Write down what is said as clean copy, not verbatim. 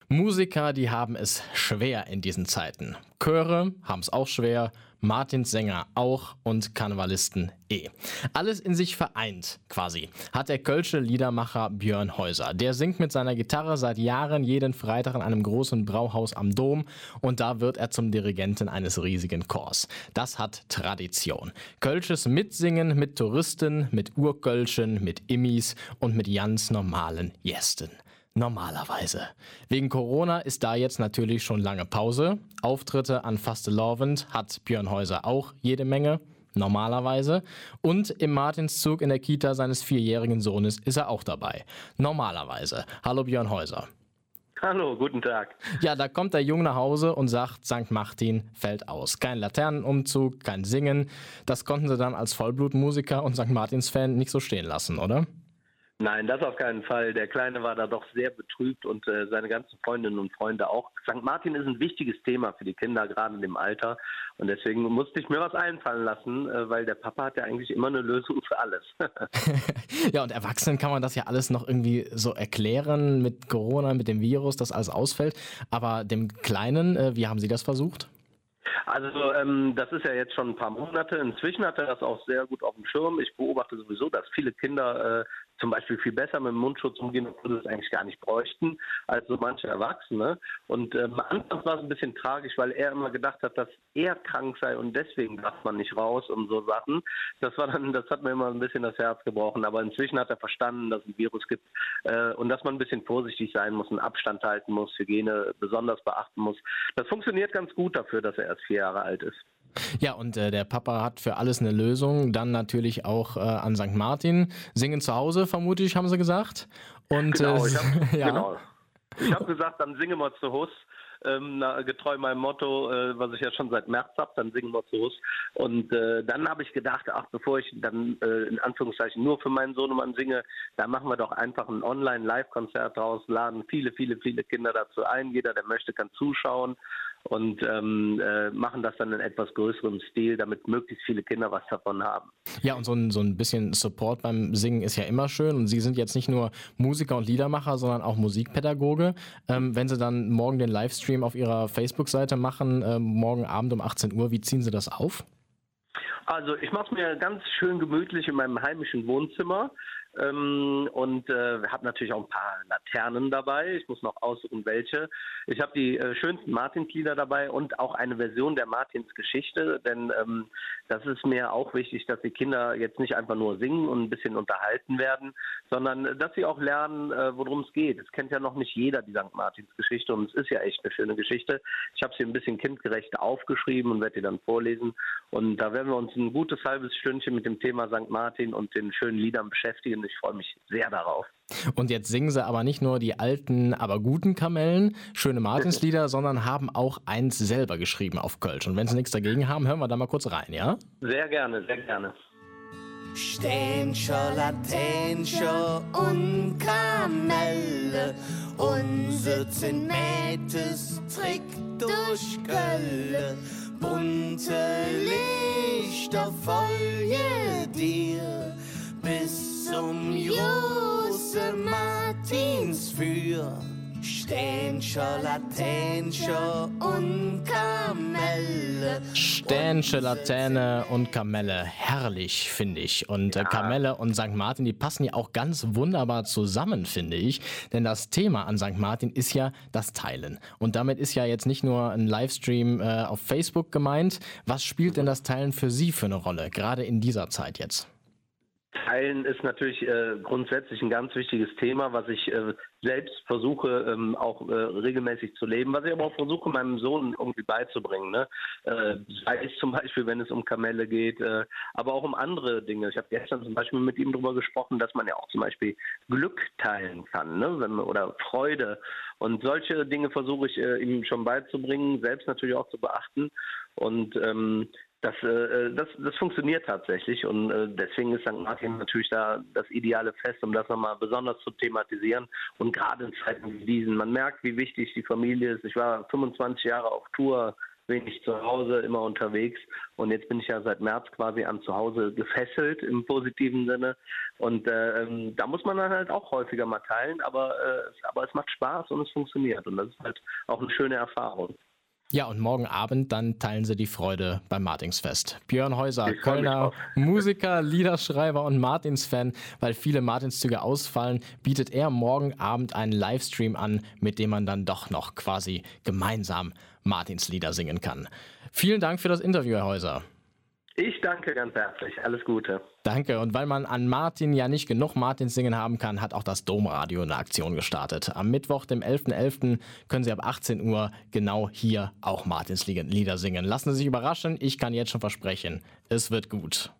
Musiker, die haben es schwer in diesen Zeiten. Chöre haben es auch schwer, Martinssänger auch und Karnevalisten eh. Alles in sich vereint, quasi, hat der kölsche Liedermacher Björn Häuser. Der singt mit seiner Gitarre seit Jahren jeden Freitag in einem großen Brauhaus am Dom und da wird er zum Dirigenten eines riesigen Chors. Das hat Tradition. Kölsches Mitsingen mit Touristen, mit Urkölschen, mit Immis und mit ganz normalen Gästen. Normalerweise. Wegen Corona ist da jetzt natürlich schon lange Pause. Auftritte an Fastelavond hat Björn Häuser auch jede Menge. Normalerweise. Und im Martinszug in der Kita seines 4-jährigen Sohnes ist er auch dabei. Normalerweise. Hallo Björn Häuser. Hallo, guten Tag. Ja, da kommt der Junge nach Hause und sagt, St. Martin fällt aus. Kein Laternenumzug, kein Singen. Das konnten Sie dann als Vollblutmusiker und St. Martins-Fan nicht so stehen lassen, oder? Nein, das auf keinen Fall. Der Kleine war da doch sehr betrübt und seine ganzen Freundinnen und Freunde auch. St. Martin ist ein wichtiges Thema für die Kinder, gerade in dem Alter. Und deswegen musste ich mir was einfallen lassen, weil der Papa hat ja eigentlich immer eine Lösung für alles. Ja, und Erwachsenen kann man das ja alles noch irgendwie so erklären mit Corona, mit dem Virus, dass alles ausfällt. Aber dem Kleinen, wie haben Sie das versucht? Also das ist ja jetzt schon ein paar Monate. Inzwischen hat er das auch sehr gut auf dem Schirm. Ich beobachte sowieso, dass viele Kinder zum Beispiel viel besser mit dem Mundschutz umgehen, obwohl sie es eigentlich gar nicht bräuchten, als so manche Erwachsene. Und anfangs war es ein bisschen tragisch, weil er immer gedacht hat, dass er krank sei und deswegen darf man nicht raus und so Sachen. Das hat mir immer ein bisschen das Herz gebrochen. Aber inzwischen hat er verstanden, dass es ein Virus gibt und dass man ein bisschen vorsichtig sein muss, einen Abstand halten muss, Hygiene besonders beachten muss. Das funktioniert ganz gut dafür, dass er erst 4 Jahre alt ist. Ja, und der Papa hat für alles eine Lösung. Dann natürlich auch an St. Martin. Singen zu Hause, vermute ich, haben sie gesagt. Und, genau, ja. Genau. Ich habe gesagt, dann singen wir zu Hus. Getreu meinem Motto, was ich ja schon seit März habe, dann singen wir zu Hus. Und dann habe ich gedacht, bevor ich dann in Anführungszeichen nur für meinen Sohnemann singe, da machen wir doch einfach ein Online-Live-Konzert draus, laden viele Kinder dazu ein. Jeder, der möchte, kann zuschauen. Und machen das dann in etwas größerem Stil, damit möglichst viele Kinder was davon haben. Ja, und so ein bisschen Support beim Singen ist ja immer schön. Und Sie sind jetzt nicht nur Musiker und Liedermacher, sondern auch Musikpädagoge. Wenn Sie dann morgen den Livestream auf Ihrer Facebook-Seite machen, morgen Abend um 18 Uhr, wie ziehen Sie das auf? Also ich mache es mir ganz schön gemütlich in meinem heimischen Wohnzimmer. Und habe natürlich auch ein paar Laternen dabei. Ich muss noch aussuchen, welche. Ich habe die schönsten Martinslieder dabei und auch eine Version der Martinsgeschichte, denn das ist mir auch wichtig, dass die Kinder jetzt nicht einfach nur singen und ein bisschen unterhalten werden, sondern dass sie auch lernen, worum es geht. Es kennt ja noch nicht jeder die St. Martins-Geschichte und es ist ja echt eine schöne Geschichte. Ich habe sie ein bisschen kindgerecht aufgeschrieben und werde die dann vorlesen. Und da werden wir uns ein gutes halbes Stündchen mit dem Thema St. Martin und den schönen Liedern beschäftigen. Ich freue mich sehr darauf. Und jetzt singen Sie aber nicht nur die alten, aber guten Kamellen, schöne Martinslieder, sondern haben auch eins selber geschrieben auf Kölsch. Und wenn Sie nichts dagegen haben, hören wir da mal kurz rein, ja? Sehr gerne, sehr gerne. Stänscher, Latenscher und Kamelle, unser Mätes Trick durch Kölle, bunte Lichter folge dir, bis zum große Martinsfür. Stänscher, Latenscher und Kamelle. Stänsche, Laterne und Kamelle. Herrlich, finde ich. Und Kamelle und St. Martin, die passen ja auch ganz wunderbar zusammen, finde ich. Denn das Thema an St. Martin ist ja das Teilen. Und damit ist ja jetzt nicht nur ein Livestream auf Facebook gemeint. Was spielt denn das Teilen für Sie für eine Rolle, gerade in dieser Zeit jetzt? Teilen ist natürlich grundsätzlich ein ganz wichtiges Thema, was ich selbst versuche auch regelmäßig zu leben, was ich aber auch versuche meinem Sohn irgendwie beizubringen. Ne? Sei es zum Beispiel, wenn es um Kamelle geht, aber auch um andere Dinge. Ich habe gestern zum Beispiel mit ihm darüber gesprochen, dass man ja auch zum Beispiel Glück teilen kann, ne? Oder Freude. Und solche Dinge versuche ich ihm schon beizubringen, selbst natürlich auch zu beachten. Und das funktioniert tatsächlich und deswegen ist St. Martin natürlich da das ideale Fest, um das nochmal besonders zu thematisieren und gerade in Zeiten wie diesen. Man merkt, wie wichtig die Familie ist. Ich war 25 Jahre auf Tour wenig zu Hause, immer unterwegs. Und jetzt bin ich ja seit März quasi an zu Hause gefesselt im positiven Sinne. Und da muss man dann halt auch häufiger mal teilen, aber es macht Spaß und es funktioniert. Und das ist halt auch eine schöne Erfahrung. Ja, und morgen Abend dann teilen sie die Freude beim Martinsfest. Björn Häuser, Ich freu mich Kölner drauf. Musiker, Liederschreiber und Martins-Fan. Weil viele Martinszüge ausfallen, bietet er morgen Abend einen Livestream an, mit dem man dann doch noch quasi gemeinsam Martinslieder singen kann. Vielen Dank für das Interview, Herr Häuser. Ich danke ganz herzlich. Alles Gute. Danke. Und weil man an Martin ja nicht genug Martins singen haben kann, hat auch das Domradio eine Aktion gestartet. Am Mittwoch, dem 11.11., können Sie ab 18 Uhr genau hier auch Martins Lieder singen. Lassen Sie sich überraschen. Ich kann jetzt schon versprechen, es wird gut.